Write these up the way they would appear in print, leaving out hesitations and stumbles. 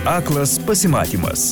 Aklas pasimatymas.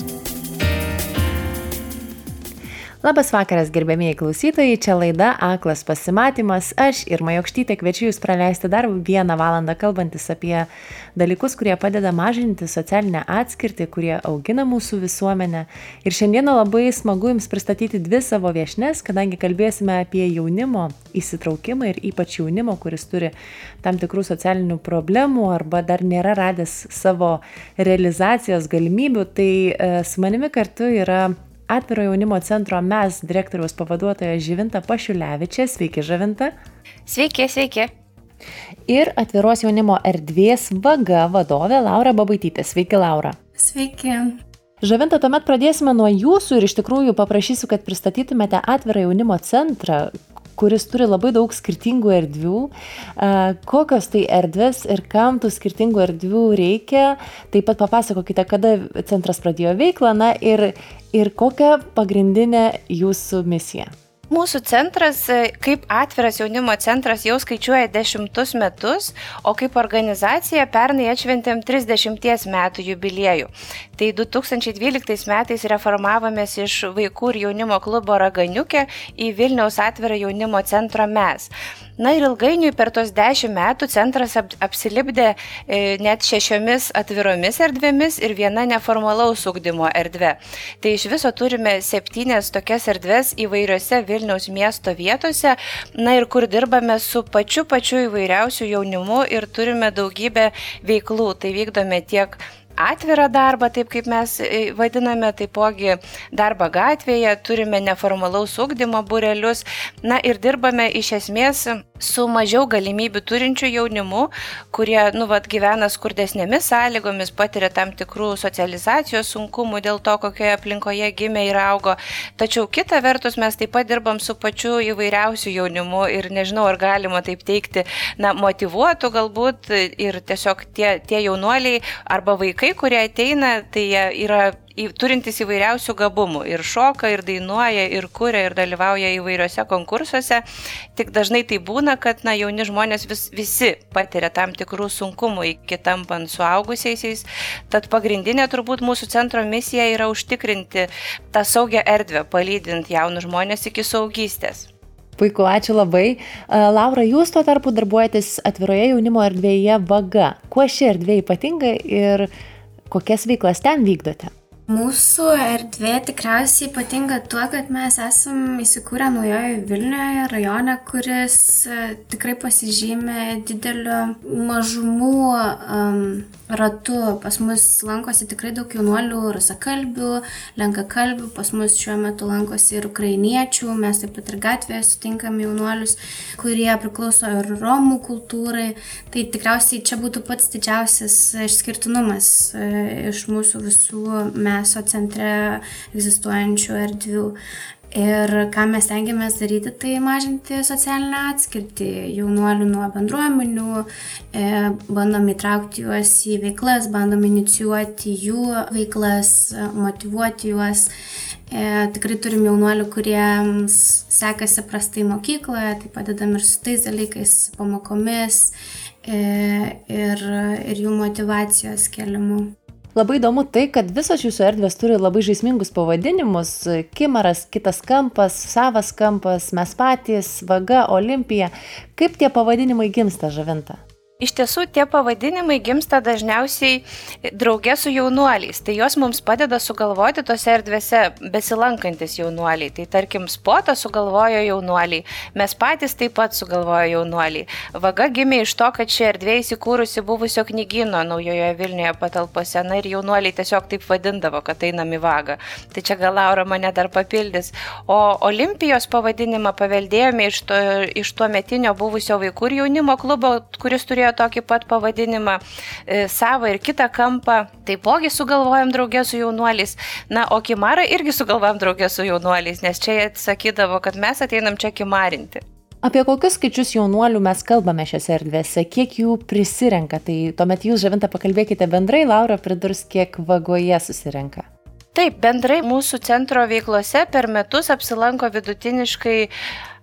Labas vakaras, gerbėmieji klausytojai, čia laida Aklas pasimatymas. Aš Irma Jokštytė kviečiu Jūs praleisti dar 1 valandą kalbantis apie dalykus, kurie padeda mažinti socialinę atskirtį, kurie augina mūsų visuomenę. Ir šiandieną labai smagu Jums pristatyti 2 savo viešnes, kadangi kalbėsime apie jaunimo įsitraukimą ir ypač jaunimo, kuris turi tam tikrų socialinių problemų arba dar nėra radęs savo realizacijos galimybių. Tai su manimi kartu yra Atviro jaunimo centro MES direktoriaus pavaduotoja Živinta Pašiulevičė. Sveiki, Živinta. Sveiki, sveiki. Ir Atviros jaunimo erdvės vaga vadovė Laura Babaitytė. Sveiki, Laura. Sveiki. Živinta, tuomet pradėsime nuo jūsų ir iš tikrųjų paprašysiu, kad pristatytumėte Atvirą jaunimo centrą, kuris turi labai daug skirtingų erdvių. Kokios tai erdvės ir kam tų skirtingų erdvių reikia. Taip pat papasakokite, kada centras pradėjo veiklą, ir kokia pagrindinė jūsų misija. Mūsų centras, kaip Atviras jaunimo centras, jau skaičiuoja 10 metus, o kaip organizacija pernai atšventėm 30 metų jubiliejų. Tai 2012 metais reformavomės iš vaikų ir jaunimo klubo Raganiukė į Vilniaus Atvirą jaunimo centro MES. Ir ilgainiui per tos 10 metų centras apsilipdė net 6 atviromis erdvėmis ir 1 neformalaus ugdymo erdvė. Tai iš viso turime 7 tokias erdvės įvairiose Vilniaus miesto vietose, ir kur dirbame su pačiu įvairiausiu jaunimu ir turime daugybę veiklų. Tai vykdome tiek atvirą darbą, taip kaip mes vadiname, taipogi darbą gatvėje, turime neformalaus ugdymo būrelius, ir dirbame iš esmės su mažiau galimybių turinčių jaunimu, kurie gyvena skurdesnėmis sąlygomis, patiria tam tikrų socializacijos sunkumų dėl to, kokioje aplinkoje gimė ir augo. Tačiau kita vertus mes taip pat dirbam su pačiu įvairiausiu jaunimu ir nežinau, ar galima taip teikti, motyvuotų galbūt ir tiesiog tie jaunuoliai arba vaikai, kurie ateina, tai jie yra turintys įvairiausių gabumų ir šoka, ir dainuoja, ir kuria, ir dalyvauja įvairiuose konkursuose. Tik dažnai tai būna, kad jauni žmonės visi patiria tam tikrų sunkumų iki tampant suaugusiaisiais. Tad pagrindinė turbūt mūsų centro misija yra užtikrinti tą saugią erdvę, palydint jaunus žmonės iki suaugystės. Puiku, ačiū labai. Laura, jūs tuo tarpu darbuojatės Atviroje jaunimo erdvėje vaga. Kuo ši erdvė ypatinga ir kokias veiklas ten vykdote? Mūsų erdvė tikriausiai ypatinga tuo, kad mes esam įsikūrę Naujojoje Vilnioje rajone, kuris tikrai pasižymė dideliu mažumų ratu. Pas mus lankosi tikrai daug jaunuolių rusakalbių, lenkakalbių, pas mus šiuo metu lankosi ir ukrainiečių, mes taip pat ir gatvėje sutinkam jaunuolius, kurie priklauso ir romų kultūrai. Tai tikriausiai čia būtų pats didžiausias išskirtinumas iš mūsų visų MESO centre egzistuojančių erdvių. Ir ką mes stengiamės daryti, tai mažinti socialinę atskirtį jaunuolių nuo bendruomenių, bandom įtraukti juos į veiklas, bandom inicijuoti jų veiklas, motyvuoti juos. Tikrai turim jaunuolių, kuriems sekasi prastai mokykloje, tai padedam ir su tais dalykais, pamokomis ir jų motyvacijos kėlimu. Labai įdomu tai, kad visos jūsų erdvės turi labai žaismingus pavadinimus. Kimaras, kitas kampas, savas kampas, mes patys, vaga, Olimpija. Kaip tie pavadinimai gimsta, Živinta? Iš tiesų, tie pavadinimai gimsta dažniausiai drauge su jaunuoliais. Tai jos mums padeda sugalvoti tose erdvėse besilankantis jaunuoliai. Tai tarkim, spotą sugalvojo jaunuoliai. Mes patys taip pat sugalvojo jaunuoliai. Vaga gimė iš to, kad ši erdvė įsikūrusi buvusio knygyno Naujojoje Vilnioje patalpose. Ir jaunuoliai tiesiog taip vadindavo, kad einam į vagą. Tai čia gal Laura mane dar papildys. O Olimpijos pavadinimą paveldėjome iš tuometinio buvusio vaikų ir jaunimo klubo, kuris turėjo tokį pat pavadinimą, savą ir kitą kampą, taipogi sugalvojom draugė su jaunuoliais. O kimarą irgi sugalvojom draugė su jaunuoliais, nes čia jie sakydavo, kad mes ateinam čia kimarinti. Apie kokius skaičius jaunuolių mes kalbame šiose erdvėse, kiek jų prisirenka? Tai tuomet jūs, Živinta, pakalbėkite bendrai, Laura pridurs, kiek vagoje susirenka. Taip, bendrai mūsų centro veiklose per metus apsilanko vidutiniškai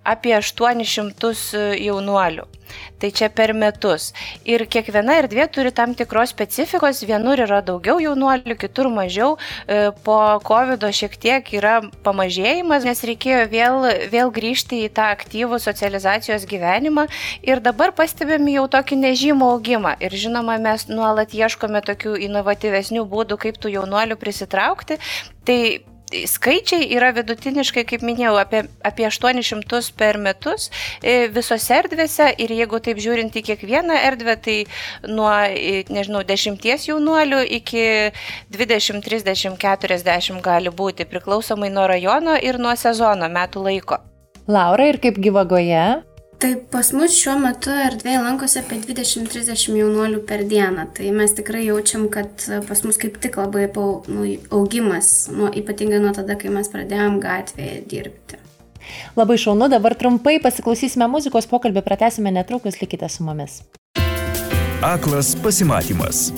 apie 800 jaunuolių. Tai čia per metus. Ir kiekviena erdvė turi tam tikros specifikos, vienur yra daugiau jaunuolių, kitur mažiau. Po COVID šiek tiek yra pamažėjimas, nes reikėjo vėl grįžti į tą aktyvų socializacijos gyvenimą. Ir dabar pastebėme jau tokį nežymų augimą. Ir žinoma, mes nuolat ieškome tokių inovatyvesnių būdų, kaip tų jaunuolių prisitraukti. Tai skaičiai yra vidutiniškai, kaip minėjau, apie 800 per metus visose erdvėse ir jeigu taip žiūrint į kiekvieną erdvę, tai nuo, 10 jaunuolių iki 20, 30, 40 gali būti, priklausomai nuo rajono ir nuo sezono metų laiko. Laura, ir kaip Gyvagoje? Tai pas mus šiuo metu erdvėje lankosi apie 20-30 jaunuolių per dieną. Tai mes tikrai jaučiam, kad pas mus kaip tik labai augimas, ypatingai nuo tada, kai mes pradėjom gatvėje dirbti. Labai šaunu, dabar trumpai pasiklausysime muzikos, pokalbį pratęsime netrukus, likite su mumis. Aklas pasimatymas.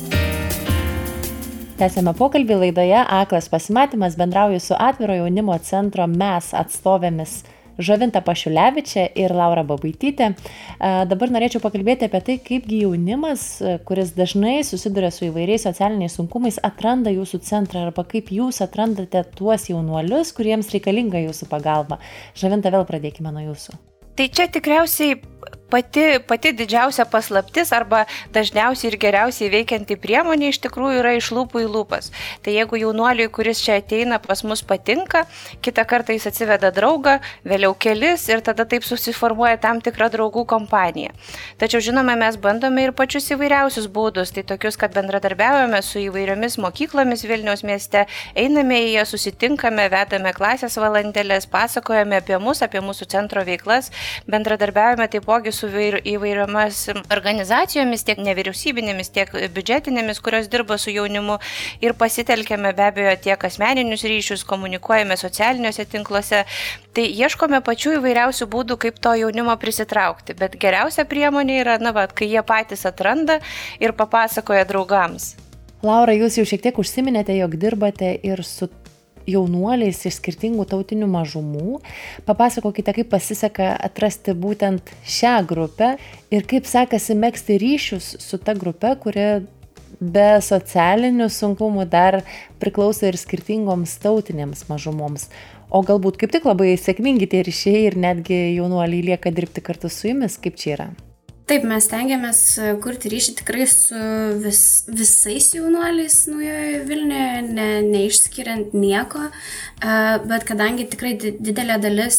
Tęsėme pokalbį laidoje Aklas pasimatymas, bendrauju su Atviro jaunimo centro MES atstovėmis Žavinta Pašiulevičė ir Laura Babaitytė. Dabar norėčiau pakalbėti apie tai, kaipgi jaunimas, kuris dažnai susiduria su įvairiais socialiniais sunkumais, atranda jūsų centrą arba kaip jūs atrandate tuos jaunuolius, kuriems reikalinga jūsų pagalba. Žavinta, vėl pradėkime nuo jūsų. Tai čia tikriausiai pati didžiausia paslaptis arba dažniausiai ir geriausiai veikianti priemonė iš tikrųjų yra iš lūpų į lūpas. Tai jeigu jaunuoliui, kuris čia ateina, pas mus patinka, kitą kartą jis atsiveda draugą, vėliau kelis ir tada taip susiformuoja tam tikra draugų kompanija. Tačiau žinoma, mes bandome ir pačius įvairiausius būdus, tai tokius, kad bendradarbiaujame su įvairiomis mokyklomis Vilniaus mieste, einame į jas, susitinkame, vedame klasės valandėlės, pasakojame apie mūsų centro veiklas, bendradarbiaujame taipogi su įvairiomis organizacijomis, tiek nevyriausybinėmis, tiek biudžetinėmis, kurios dirba su jaunimu ir pasitelkėme be abejo tiek asmeninius ryšius, komunikuojame socialiniuose tinkluose. Tai ieškome pačių įvairiausių būdų, kaip to jaunimo prisitraukti, bet geriausia priemonė yra, kai jie patys atranda ir papasakoja draugams. Laura, jūs jau šiek tiek užsiminėte, jog dirbate ir su jaunuoliais iš skirtingų tautinių mažumų. Papasakokite, kaip pasiseka atrasti būtent šią grupę ir kaip sekasi megzti ryšius su ta grupe, kuri be socialinių sunkumų dar priklauso ir skirtingoms tautinėms mažumoms. O galbūt kaip tik labai sėkmingi tie ryšiai ir netgi jaunuoliai lieka dirbti kartu su jumis, kaip čia yra? Taip, mes stengiamės kurti ryšį tikrai su visais jaunuoliais Naujojoje Vilnioje, neišskiriant nieko, bet kadangi tikrai didelė dalis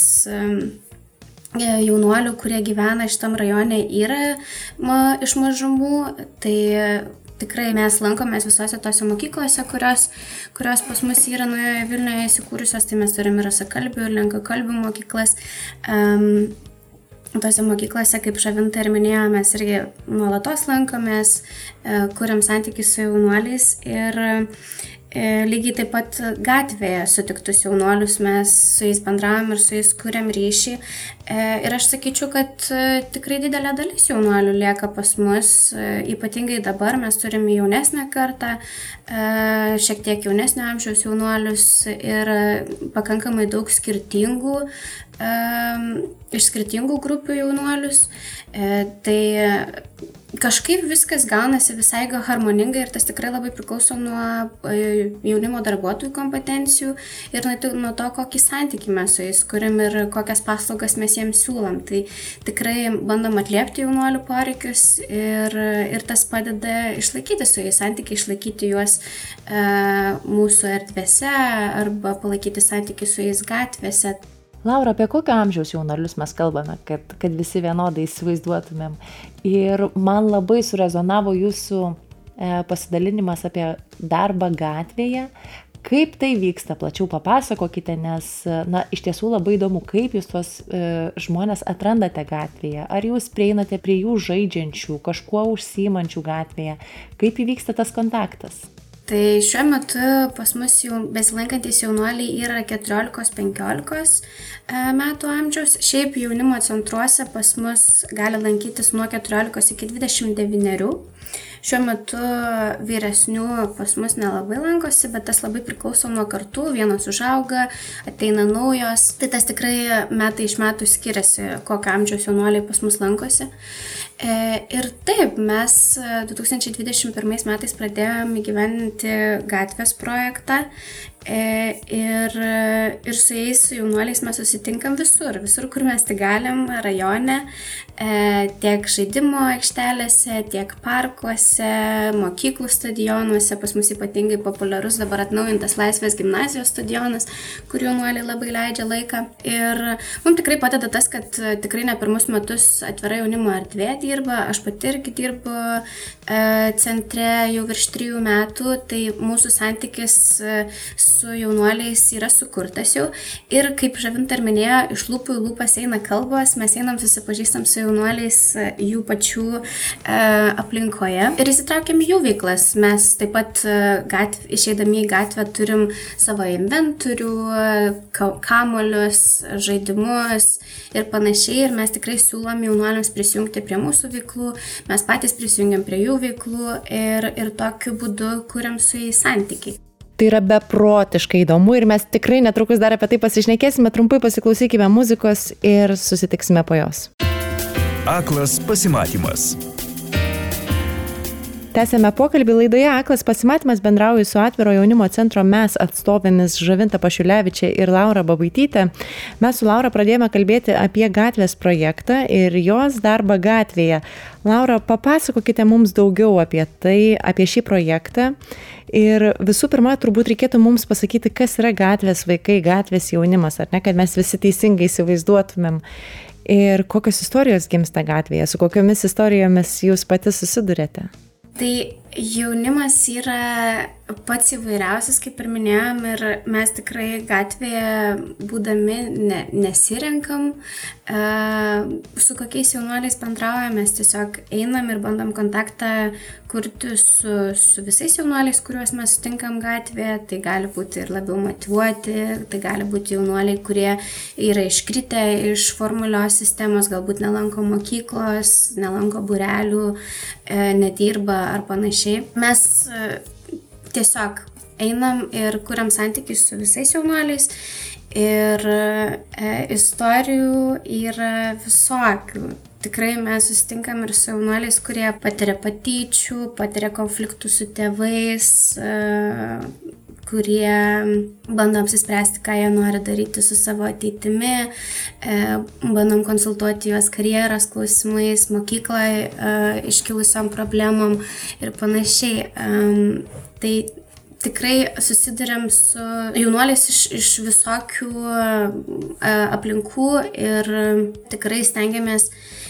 jaunuolių, kurie gyvena šitam rajone, yra iš mažumų, tai tikrai mes lankomės visose tose mokyklose, kurios pas mus yra Naujojoje Vilnioje įsikūrusios, tai mes turime rusakalbių ir lenkakalbių mokyklas. Tose mokyklose, kaip Žavinta ir minėjo, mes irgi nuolatos lankomės, kuriam santykius su jaunuoliais ir lygiai taip pat gatvėje sutiktus jaunuolius mes su jais bendravom ir su jais kuriam ryšį. Ir aš sakyčiau, kad tikrai didelė dalis jaunuolių lieka pas mus, ypatingai dabar mes turime jaunesnę kartą, šiek tiek jaunesnio amžiaus jaunuolius ir pakankamai daug iš skirtingų grupių jaunuolius. Tai kažkaip viskas gaunasi visai harmoningai ir tas tikrai labai priklauso nuo jaunimo darbuotojų kompetencijų ir nuo to, kokį santykį mes su jais kuriam ir kokias paslaugas mes jiems siūlom. Tai tikrai bandom atliepti jaunuolių poreikius ir tas padeda išlaikyti su jais santykį, išlaikyti juos mūsų erdvėse arba palaikyti santykį su jais gatvėse. Laura, apie kokio amžiaus jaunuolius mes kalbame, kad visi vienodai įsivaizduotumėm. Ir man labai surezonavo jūsų pasidalinimas apie darbą gatvėje. Kaip tai vyksta, plačiau papasakokite, nes iš tiesų labai įdomu, kaip jūs tuos žmonės atrandate gatvėje. Ar jūs prieinate prie jų žaidžiančių, kažkuo užsiimančių gatvėje? Kaip įvyksta tas kontaktas? Tai šiuo metu pas mus jau besilankantys jaunuoliai yra 14-15 metų amžiaus. Šiaip jaunimo centruose pas mus gali lankytis nuo 14 iki 29. Šiuo metu vyresnių pas mus nelabai lankosi, bet tas labai priklauso nuo kartų, vienos užauga, ateina naujos, tai tas tikrai metai iš metų skiriasi, kokio amžiaus jaunuoliai pas mus lankosi. Ir taip, mes 2021 metais pradėjome įgyvendinti gatvės projektą ir su jais, su jaunuoliais mes susitinkam visur, kur mes tik galim, rajone, tiek žaidimo aikštelėse, tiek parkuose, mokyklų stadionuose, pas mus ypatingai populiarus dabar atnaujintas Laisvės gimnazijos stadionas, kur jaunuoliai labai leidžia laiką. Ir mums tikrai padeda tas, kad tikrai ne pirmus metus atvira jaunimo erdvė dirba, aš pati irgi dirbu centre jau virš 3 metų, tai mūsų santykis su jaunuoliais yra sukurtas jau ir kaip Žavinta ir minėjo, iš lūpų į lūpas eina kalbos, mes einam susipažįstam su jaunuoliais jų pačių aplinkoje ir įsitraukiam į jų veiklas. Mes taip pat išeidami į gatvę turim savo inventorių, kamuolius, žaidimus ir panašiai ir mes tikrai siūlom jaunuoliams prisijungti prie mūsų veiklų, mes patys prisijungiam prie jų veiklų ir tokiu būdu kuriam su jais santykiai. Tai yra beprotiškai įdomu ir mes tikrai netrukus dar apie tai pasišnekėsime, trumpai pasiklausykime muzikos ir susitiksime po jos. Aklas pasimatymas. Tęsėme pokalbį laidoje Aklas pasimatymas, bendrauju su Atviro jaunimo centro MES atstovėmis Žavinta Pašiulevičė ir Laura Babaitytė. Mes su Laura pradėjome kalbėti apie gatvės projektą ir jos darbą gatvėje. Laura, papasakokite mums daugiau apie tai, apie šį projektą. Ir visų pirma, turbūt reikėtų mums pasakyti, kas yra gatvės vaikai, gatvės jaunimas, ar ne, kad mes visi teisingai įsivaizduotumėm. Ir kokios istorijos gimsta gatvėje, su kokiomis istorijomis jūs pati susidurėte? Tai jaunimas yra pats įvairiausias, kaip ir minėjom, ir mes tikrai gatvėje būdami nesirenkam, su kokiais jaunuoliais bendraujame, mes tiesiog einam ir bandom kontaktą kurti su visais jaunuoliais, kuriuos mes sutinkam gatvėje. Tai gali būti ir labiau motyvuoti, tai gali būti jaunuoliai, kurie yra iškritę iš formulios sistemos, galbūt nelanko mokyklos, nelanko būrelių, nedirba ar panašiai. Mes tiesiog einam ir kuriam santykius su visais jaunuoliais ir istorijų yra visokių. Tikrai mes susitinkam ir su jaunuoliais, kurie patiria patyčių, patiria konfliktų su tėvais, kurie bando apsispręsti, ką jie nori daryti su savo ateitimi, bandom konsultuoti juos karjeros klausimais, mokykloje iškilusiom problemom ir panašiai. Tai tikrai susiduriam su jaunuoliais iš visokių aplinkų ir tikrai stengiamės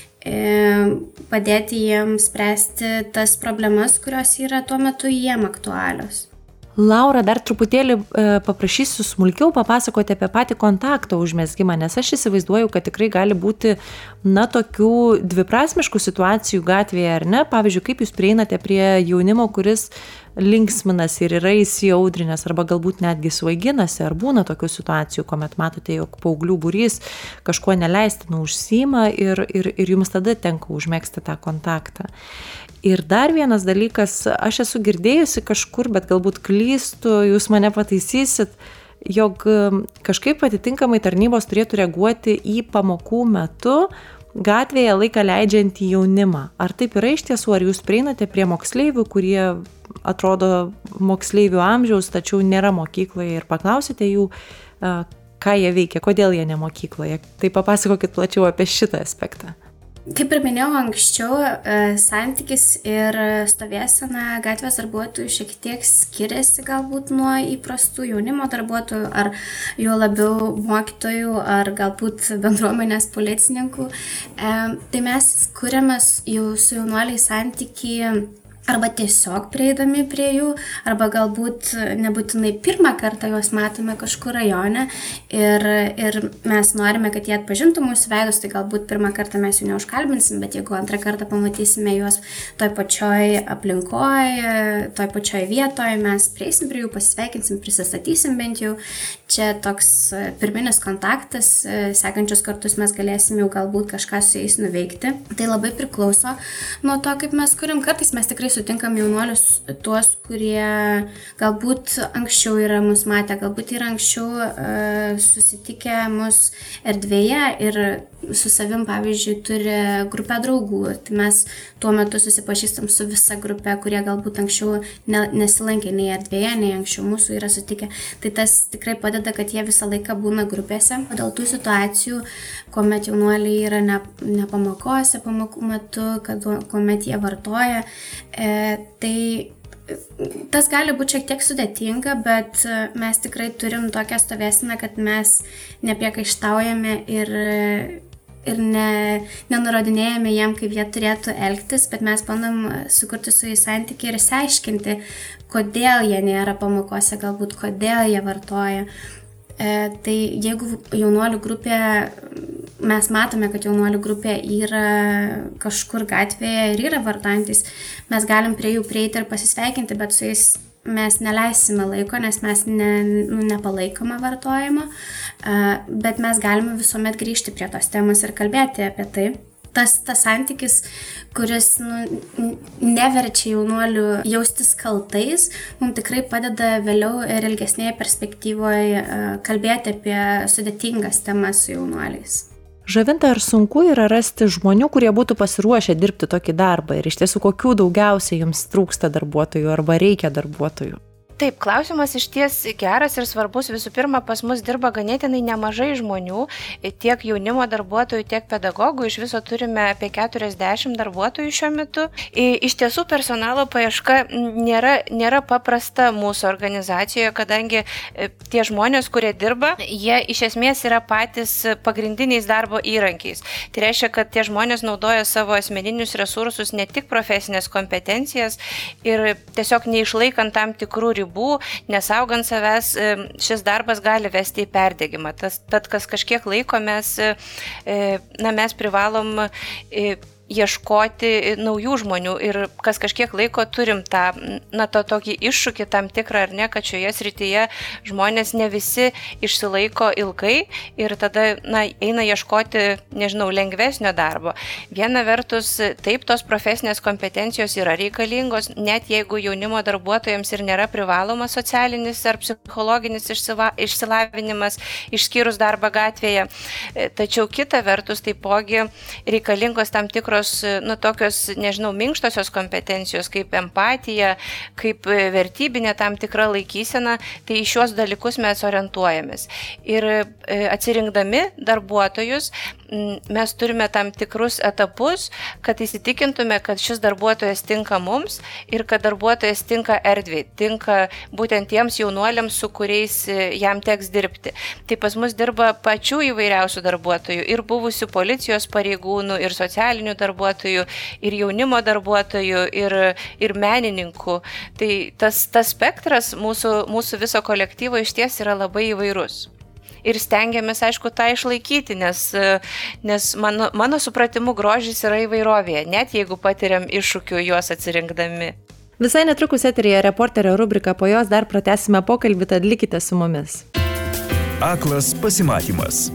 padėti jiems spręsti tas problemas, kurios yra tuo metu jiem aktualios. Laura, dar truputėlį paprašysiu smulkiau papasakoti apie patį kontakto užmezgimą, nes aš įsivaizduoju, kad tikrai gali būti, tokių dviprasmiškų situacijų gatvėje, ar ne? Pavyzdžiui, kaip jūs prieinate prie jaunimo, kuris linksminasi ir yra įsiaudrinęs, arba galbūt netgi svaiginasi, ar būna tokių situacijų, kuomet matote, jog paauglių būrys kažkuo neleistinų užsiima ir jums tada tenka užmegzti tą kontaktą. Ir dar vienas dalykas, aš esu girdėjusi kažkur, bet galbūt klystu, jūs mane pataisysit, jog kažkaip atitinkamai tarnybos turėtų reaguoti į pamokų metu gatvėje laiką leidžiantį jaunimą. Ar taip yra iš tiesų, ar jūs prieinate prie moksleivių, kurie atrodo moksleivių amžiaus, tačiau nėra mokykloje ir paklausite jų, ką jie veikia, kodėl jie ne mokykloje? Tai papasakokit plačiau apie šitą aspektą. Kaip ir minėjau anksčiau, santykis ir stovėsena gatvės darbuotojų šiek tiek skiriasi galbūt nuo įprastų jaunimo darbuotojų ar juo labiau mokytojų ar galbūt bendruomenės policininkų. Tai mes kuriame jau su jaunuoliais santykį arba tiesiog prieidami prie jų, arba galbūt nebūtinai pirmą kartą juos matome kažkur rajone ir mes norime, kad jie atpažintų mūsų veidus, tai galbūt pirmą kartą mes jų neužkalbinsim, bet jeigu antrą kartą pamatysime juos toj pačioj aplinkoje, toj pačioj vietoje, mes prieisim prie jų, pasisveikinsim, prisistatysim bent jau. Čia toks pirminis kontaktas, sekančius kartus mes galėsim jau galbūt kažką su jais nuveikti. Tai labai priklauso nuo to, kaip mes kuriam. Kartais mes tikrai sutinkam jaunuolius tuos, kurie galbūt anksčiau yra mus matę, galbūt yra anksčiau susitikę mus erdvėje ir su savim, pavyzdžiui, turi grupę draugų. Tai mes tuo metu susipažįstam su visa grupė, kurie galbūt anksčiau nesilankė nei erdvėje, nei anksčiau mūsų yra sutikę. Tai tas tikrai padeda, kad jie visą laiką būna grupėse. O dėl tų situacijų, kuomet jaunuoliai yra ne pamokose, pamokų metu, kuomet jie vartoja, tai tas gali būti šiek tiek sudėtinga, bet mes tikrai turim tokią stovėseną, kad mes nepriekaištaujame ir nenurodinėjame jiem, kaip jie turėtų elgtis, bet mes bandom sukurti su jais santykį ir išsiaiškinti, kodėl jie nėra pamokose, galbūt kodėl jie vartoja. Tai jeigu jaunuolių grupė, mes matome, kad jaunuolių grupė yra kažkur gatvėje ir yra vartojantis, mes galim prie jų prieiti ir pasisveikinti, bet su jais mes neleisime laiko, nes mes nepalaikome vartojimo, bet mes galime visuomet grįžti prie tos temos ir kalbėti apie tai. Tas santykis, kuris neverčia jaunuolių jaustis kaltais, mums tikrai padeda vėliau ir ilgesnėje perspektyvoje kalbėti apie sudėtingas temas su jaunuoliais. Žavinta, ar sunku yra rasti žmonių, kurie būtų pasiruošę dirbti tokį darbą ir iš tiesų kokių daugiausiai jums trūksta darbuotojų arba reikia darbuotojų? Taip, klausimas išties geras ir svarbus. Visų pirma, pas mus dirba ganėtinai nemažai žmonių, tiek jaunimo darbuotojų, tiek pedagogų. Iš viso turime apie 40 darbuotojų šiuo metu. Iš tiesų, personalo paieška nėra paprasta mūsų organizacijoje, kadangi tie žmonės, kurie dirba, jie iš esmės yra patys pagrindiniais darbo įrankiais. Tai reiškia, kad tie žmonės naudoja savo asmeninius resursus, ne tik profesinės kompetencijas ir tiesiog neišlaikant tam tikrų ribų, nesaugant savęs, šis darbas gali vesti į perdegimą. Tad kas kažkiek laiko mes privalom ieškoti naujų žmonių ir kas kažkiek laiko turim tą tokį iššūkį tam tikrą, ar ne, kad šioje srityje žmonės ne visi išsilaiko ilgai ir tada eina ieškoti, lengvesnio darbo. Viena vertus, taip, tos profesinės kompetencijos yra reikalingos, net jeigu jaunimo darbuotojams ir nėra privalomas socialinis ar psichologinis išsilavinimas, išskyrus darbą gatvėje. Tačiau kita vertus, taipogi reikalingos tam tikros tokios, minkštosios kompetencijos, kaip empatija, kaip vertybinė tam tikra laikysena, tai į šios dalykus mes orientuojamės. Ir atsirinkdami darbuotojus, mes turime tam tikrus etapus, kad įsitikintume, kad šis darbuotojas tinka mums ir kad darbuotojas tinka erdvei, tinka būtent tiems jaunuoliams, su kuriais jam teks dirbti. Tai pas mus dirba pačių įvairiausių darbuotojų, ir buvusių policijos pareigūnų, ir socialinių darbuotojų, ir jaunimo darbuotojų, ir menininkų. Tai tas spektras mūsų viso kolektyvo išties yra labai įvairus. Ir stengiamės, aišku, tą išlaikyti, nes mano supratimu grožis yra įvairovėje, net jeigu patiriam iššūkių juos atsirinkdami. Visai netrukus eteryje Reporterio rubrika, po jos dar pratęsime pokalbį, tad likite su mumis. Aklas pasimatymas.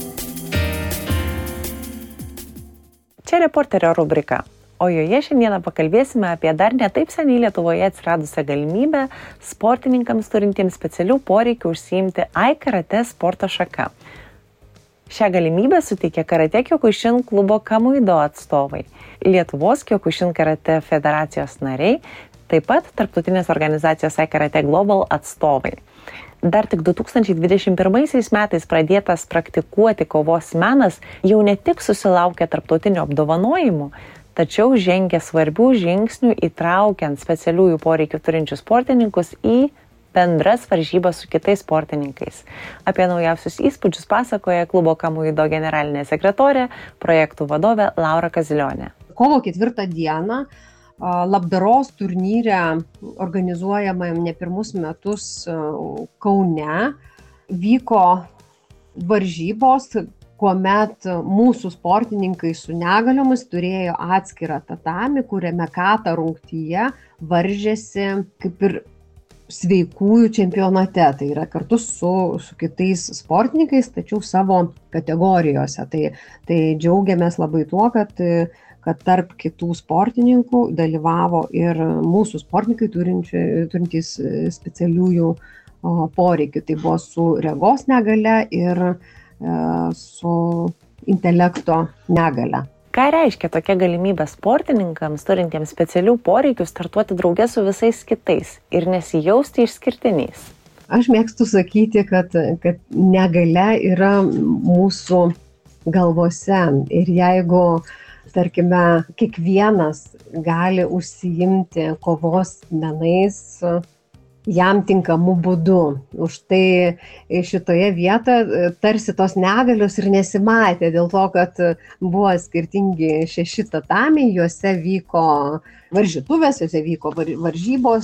Čia Reporterio rubrika, o joje šiandieną pakalbėsime apie dar netaip seniai Lietuvoje atsiradusią galimybę sportininkams turintiems specialių poreikių užsiimti karate sporto šaka. Šią galimybę suteikė Karate Kyokushin klubo Kamuido atstovai, Lietuvos Kyokushin karate federacijos nariai, taip pat tarptautinės organizacijos Karate Global atstovai. Dar tik 2021 metais pradėtas praktikuoti kovos menas jau ne tik susilaukė tarptautinių apdovanojimų, tačiau žengė svarbių žingsnių įtraukiant specialiųjų poreikių turinčius sportininkus į bendras varžybas su kitais sportininkais. Apie naujausius įspūdžius pasakoja klubo Kamuido generalinė sekretorė, projektų vadovė Laura Kazilionė. Kovo 4 dieną labdaros turnyre organizuojamam ne pirmus metus Kaune vyko varžybos, kuomet mūsų sportininkai su negaliomis turėjo atskirą tatamį, kuriame kata rungtyje varžėsi kaip ir sveikųjų čempionate, tai yra kartu su kitais sportininkais, tačiau savo kategorijose. Tai džiaugiamės labai tuo, kad tarp kitų sportininkų dalyvavo ir mūsų sportininkai turintys specialiųjų poreikių. Tai buvo su regos negale ir su intelekto negale. Ką reiškia tokia galimybė sportininkams, turintiems specialių poreikių, startuoti drauge su visais kitais ir nesijausti išskirtiniais? Aš mėgstu sakyti, kad negalia yra mūsų galvose ir jeigu, tarkime, kiekvienas gali užsiimti kovos menais jam tinkamu būdu. Už tai šitoje vietoje tarsi tos negalios ir nesimatė, dėl to, kad buvo skirtingi 6 tatamiai, juose vyko varžytuvės, juose vyko varžybos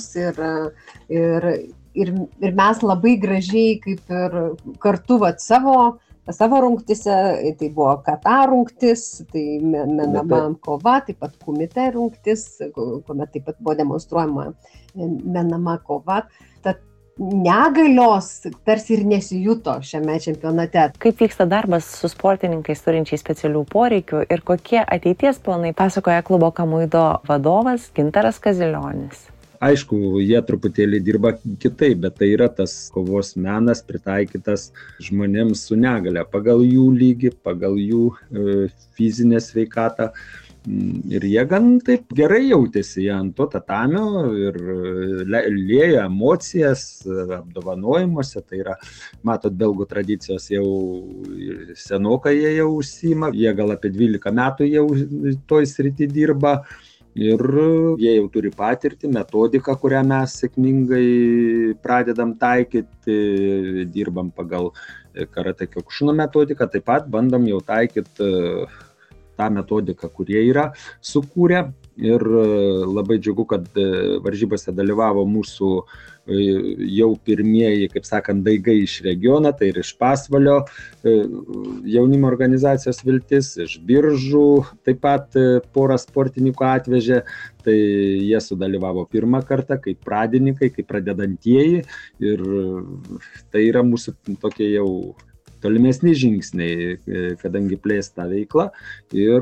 ir mes labai gražiai kaip ir kartu savo rungtise, tai buvo kata rungtis, tai menama kova, taip pat kumite rungtis, kuomet taip pat buvo demonstruojama menama kova. Tad negalios tarsi ir nesijuto šiame čempionate. Kaip vyksta darbas su sportininkais turinčiais specialių poreikių ir kokie ateities planai, pasakoja klubo Kamuido vadovas Gintaras Kazilionis. Aišku, jie truputėlį dirba kitaip, bet tai yra tas kovos menas pritaikytas žmonėms su negale, pagal jų lygį, pagal jų fizinę sveikatą. Ir jie gan taip gerai jautėsi ant to tatamio ir liejo emocijas apdovanojimuose. Tai yra, matot, belgų tradicijos jau senokai jie jau užsiima, jie gal apie 12 metų jau toj srity dirba. Ir jie jau turi patirtį, metodiką, kurią mes sėkmingai pradedam taikyti, dirbam pagal Karate Kyokushin metodiką, taip pat bandom jau taikyti tą metodiką, kurie yra sukūrę. Ir labai džiugu, kad varžybose dalyvavo mūsų jau pirmieji, kaip sakant, daigai iš regiono, tai ir iš Pasvalio jaunimo organizacijos Viltis, iš Biržų taip pat porą sportininkų atvežė, tai jie sudalyvavo pirmą kartą kaip pradininkai, kaip pradedantieji ir tai yra mūsų tokie jau tolimesni žingsniai, kadangi plės tą veiklą ir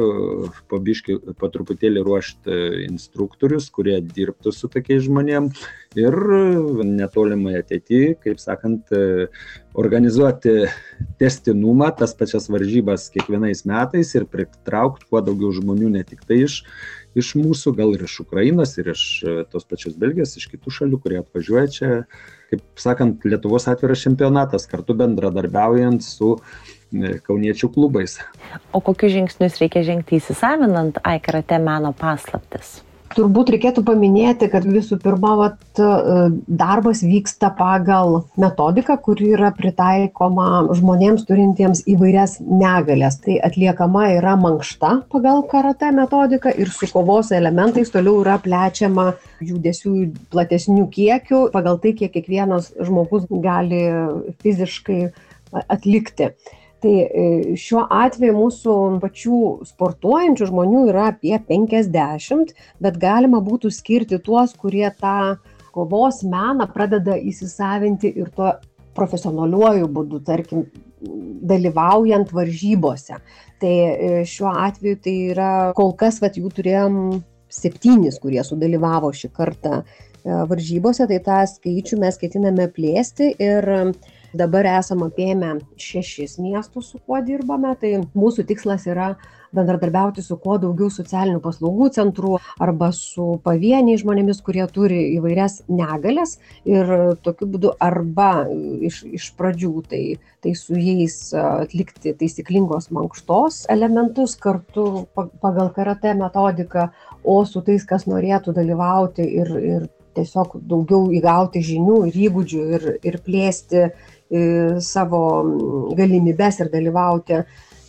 po truputėlį ruošti instruktorius, kurie dirbtų su tokiais žmonėm ir netolimai ateityje, kaip sakant, organizuoti testinumą, tas pačias varžybas kiekvienais metais ir pritraukti kuo daugiau žmonių, ne tik tai iš mūsų, gal ir iš Ukrainos, ir iš tos pačios Belgijos, iš kitų šalių, kurie atvažiuoja čia, kaip sakant, Lietuvos atviras čempionatas, kartu bendradarbiaujant su kauniečių klubais. O kokius žingsnius reikia žengti įsisavinant Karate meno paslaptis? Turbūt reikėtų paminėti, kad visų pirma, darbas vyksta pagal metodiką, kuri yra pritaikoma žmonėms turintiems įvairias negalias. Tai atliekama yra mankšta pagal karate metodiką ir su kovos elementais toliau yra plečiama judesių platesnių kiekių pagal tai, kiek kiekvienas žmogus gali fiziškai atlikti. Tai šiuo atveju mūsų pačių sportuojančių žmonių yra apie 50, bet galima būtų skirti tuos, kurie tą kovos meną pradeda įsisavinti ir tuo profesionaliuoju būdu, tarkim, dalyvaujant varžybose. Tai šiuo atveju tai yra, kol kas jų turėjom 7, kurie sudalyvavo šį kartą varžybose, tai tą skaičių mes ketiname plėsti ir dabar esam apėmę 6 miestus, su kuo dirbame, tai mūsų tikslas yra bendradarbiauti su kuo daugiau socialinių paslaugų centrų arba su pavieniais žmonėmis, kurie turi įvairias negalias ir tokiu būdu arba iš pradžių tai su jais atlikti taisyklingos mankštos elementus kartu pagal karate metodiką, o su tais, kas norėtų dalyvauti ir tiesiog daugiau įgauti žinių ir įgūdžių ir plėsti savo galimybes ir dalyvauti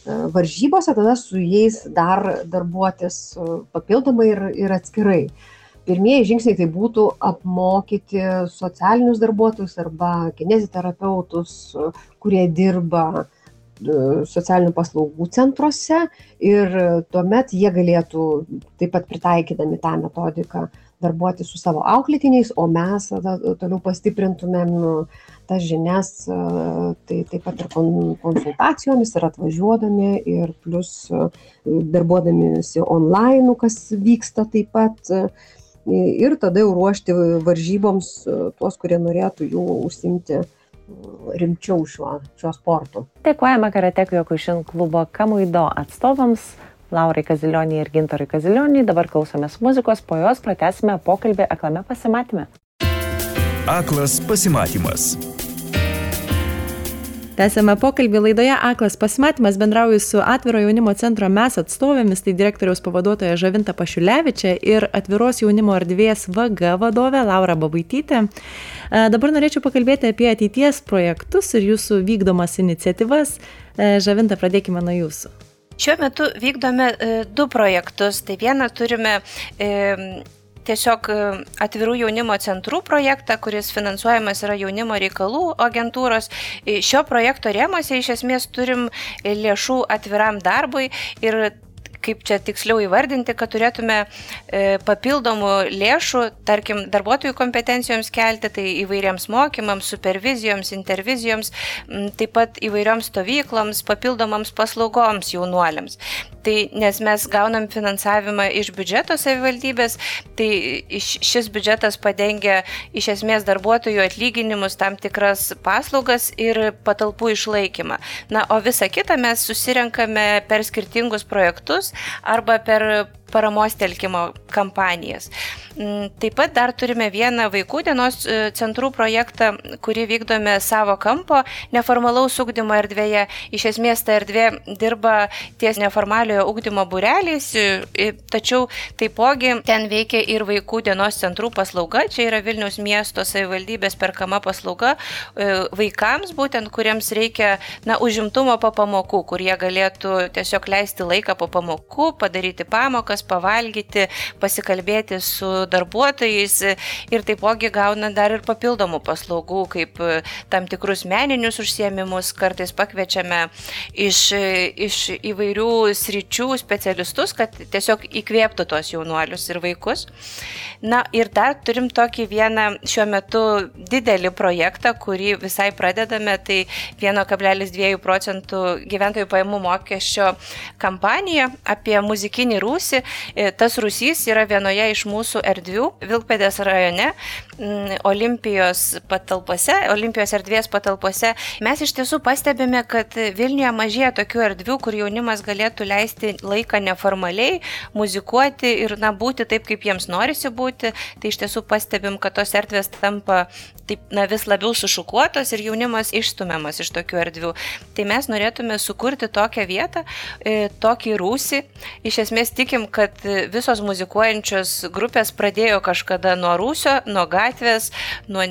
varžybose, tada su jais dar darbuotis papildomai ir atskirai. Pirmieji žingsniai tai būtų apmokyti socialinius darbuotojus arba kineziterapeutus, kurie dirba socialinių paslaugų centruose ir tuomet jie galėtų taip pat pritaikydami tą metodiką darbuoti su savo auklėtiniais, o mes toliau pastiprintumėm tas žinias tai taip pat ir konsultacijomis ir atvažiuodami ir plus darbuodamisi online, kas vyksta taip pat. Ir tada jau ruošti varžyboms tuos, kurie norėtų jų užsimti rimčiau šiuo sportu. Dėkojame Karate Kyokushin klubo Kamuido atstovams Laurai Kazilioniai ir Gintarui Kazilioniai. Dabar klausomės muzikos, po jos pratęsime pokalbį aklame pasimatyme. Aklas pasimatymas. Tęsiame pokalbį laidoje Aklas pasimatymas, bendrauju su Atviro jaunimo centro Mes atstovėmis, tai direktoriaus pavaduotoja Žavinta Pašiulevičė ir Atviros jaunimo erdvės VG vadovė Laura Babaitytė. Dabar norėčiau pakalbėti apie ateities projektus ir jūsų vykdomas iniciatyvas. Žavinta, pradėkime nuo jūsų. Šiuo metu vykdome 2 projektus. Tai vieną turime tiesiog Atvirų jaunimo centrų projektą, kuris finansuojamas yra jaunimo reikalų agentūros. Šio projekto rėmuose iš esmės turim lėšų atviram darbui ir kaip čia tiksliau įvardinti, kad turėtume papildomų lėšų, tarkim, darbuotojų kompetencijoms kelti, tai įvairiems mokymams, supervizijoms, intervizijoms, taip pat įvairioms stovykloms, papildomoms paslaugoms jaunuoliams. Tai nes mes gaunam finansavimą iš biudžeto savivaldybės, tai šis biudžetas padengia iš esmės darbuotojų atlyginimus, tam tikras paslaugas ir patalpų išlaikymą. Na, o visą kitą mes susirenkame per skirtingus projektus arba per paramos telkimo kampanijas. Taip pat dar turime vieną vaikų dienos centrų projektą, kurį vykdome savo kampo neformalaus ugdymo erdvėje. Iš esmės ta erdvė dirba ties neformaliojo ugdymo būreliais, tačiau taipogi ten veikia ir vaikų dienos centrų paslauga. Čia yra Vilniaus miesto savivaldybės perkama paslauga vaikams, būtent kuriems reikia užimtumo po pamokų, kurie galėtų tiesiog leisti laiką po pamokų, padaryti pamokas, pavalgyti, pasikalbėti su darbuotojais ir taipogi gauna dar ir papildomų paslaugų, kaip tam tikrus meninius užsiėmimus, kartais pakviečiame iš įvairių sričių specialistus, kad tiesiog įkvėptų tos jaunuolius ir vaikus. Na ir dar turim tokį vieną šiuo metu didelį projektą, kurį visai pradedame, tai 1,2% gyventojų pajamų mokesčio kampaniją apie muzikinį rūsį. Tas rūsys yra vienoje iš mūsų erdvių Vilkpėdės rajone, Olimpijos erdvės patalpose. Mes iš tiesų pastebime, kad Vilniuje mažėja tokių erdvių, kur jaunimas galėtų leisti laiką neformaliai, muzikuoti ir būti taip, kaip jiems norisi būti. Tai iš tiesų pastebim, kad tos erdvės tampa vis labiau sušukuotos ir jaunimas išstumiamas iš tokių erdvių. Tai mes norėtume sukurti tokią vietą, tokį rūsį. Iš esmės tikim, kad visos muzikuojančios grupės pradėjo kažkada nuo rūsio, nuo gatvės, nuo,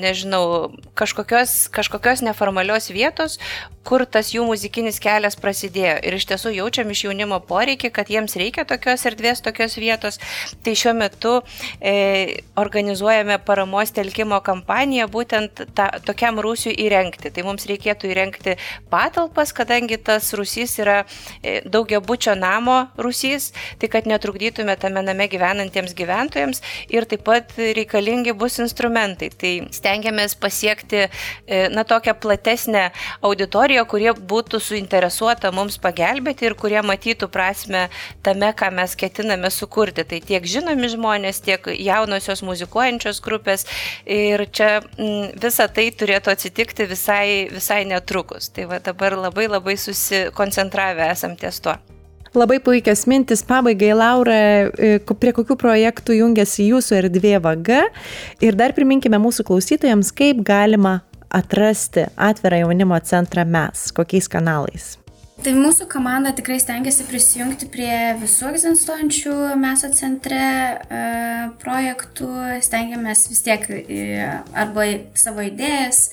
kažkokios neformalios vietos, kur tas jų muzikinis kelias prasidėjo. Ir iš tiesų jaučiam iš jaunimo poreikį, kad jiems reikia tokios erdvės, tokios vietos. Tai šiuo metu organizuojame paramos telkimo kampaniją būtent tokiam rūsiui įrengti. Tai mums reikėtų įrengti patalpas, kadangi tas rūsys yra daugiabučio namo rūsys, tai kad netrukdytume tame name gyvenantiems gyventojams ir taip pat reikalingi bus instrumentai. Tai stengiamės pasiekti tokią platesnę auditoriją, kurie būtų suinteresuota mums pagelbėti ir kurie matytų prasme tame, ką mes ketiname sukurti. Tai tiek žinomi žmonės, tiek jaunosios muzikuojančios grupės ir čia visa tai turėtų atsitikti visai netrukus. Tai va dabar labai susikoncentravę esam ties tuo. Labai puikios mintis pabaigai, Laura, prie kokių projektų jungiasi jūsų erdvė VG ir dar priminkime mūsų klausytojams, kaip galima atrasti Atvirą jaunimo centrą Mes, kokiais kanalais. Tai mūsų komanda tikrai stengiasi prisijungti prie visų egzistuojančių MESO centre projektų. Stengiamės vis tiek arba savo idėjas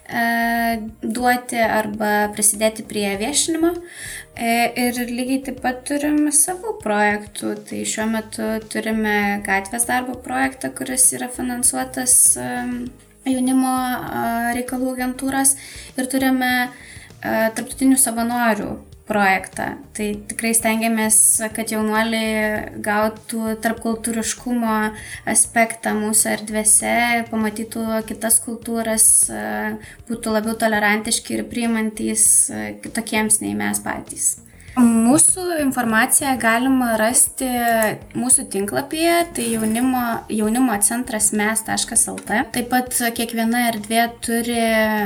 duoti arba prisidėti prie viešinimo. Ir lygiai taip pat turim savų projektų. Tai šiuo metu turime gatvės darbo projektą, kuris yra finansuotas jaunimo reikalų agentūros, ir turime tarptautinių savanorių projektą. Tai tikrai stengiamės, kad jaunuoliai gautų tarpkultūriškumo aspektą mūsų erdvėse, pamatytų kitas kultūras, būtų labiau tolerantiški ir priimantys kitokiems nei mes patys. Mūsų informaciją galima rasti mūsų tinklapyje, tai jaunimo centras mes.lt. Taip pat kiekviena erdvė turi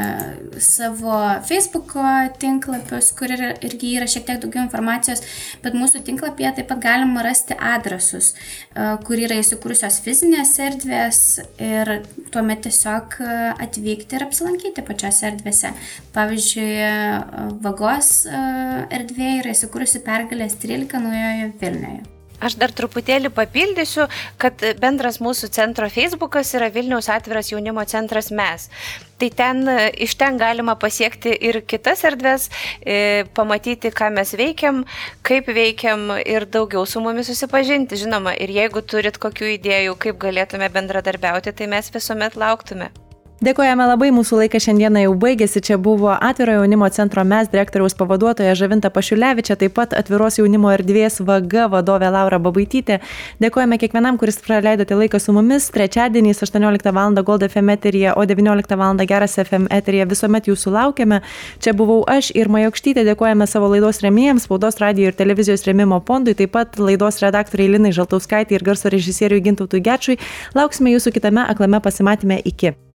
savo Facebook'o tinklapius, kur irgi yra šiek tiek daugiau informacijos, bet mūsų tinklapyje taip pat galima rasti adresus, kur yra įsikūrusios fizinės erdvės, ir tuomet tiesiog atvykti ir apsilankyti pačiose erdvėse. Pavyzdžiui, Vagos erdvė yra įsikūrusi Pergalės 13 Naujojoje Vilnioje. Aš dar truputėlį papildysiu, kad bendras mūsų centro Facebookas yra Vilniaus atviras jaunimo centras mes. Tai iš ten galima pasiekti ir kitas erdves, pamatyti, ką mes veikiam, kaip veikiam ir daugiau su mumis susipažinti. Žinoma, ir jeigu turit kokių idėjų, kaip galėtume bendradarbiauti, tai mes visuomet lauktume. Dėkojame labai, mūsų laikas šiandieną jau baigėsi. Čia buvo Atviro jaunimo centro mes direktoriaus pavaduotoja Žavinta Pašiulevičė, taip pat Atviros jaunimo erdvės Vaga vadovė Laura Babaitytė. Dėkojame kiekvienam, kuris praleidote laiką su mumis. Trečiadieniais 18 val. Gold FM eteryje, o 19 val. Geras FM eteryje visuomet jūsų laukiame. Čia buvau aš, Irma Jokštytė. Dėkojame savo laidos rėmėjams, Spaudos radijo ir televizijos rėmimo fondui, taip pat laidos redaktoriai Linai Žaltauskaitė ir garso režisieriui Gintautui Gečui. Lauksime jūsų kitame aklame pasimatyme. Iki.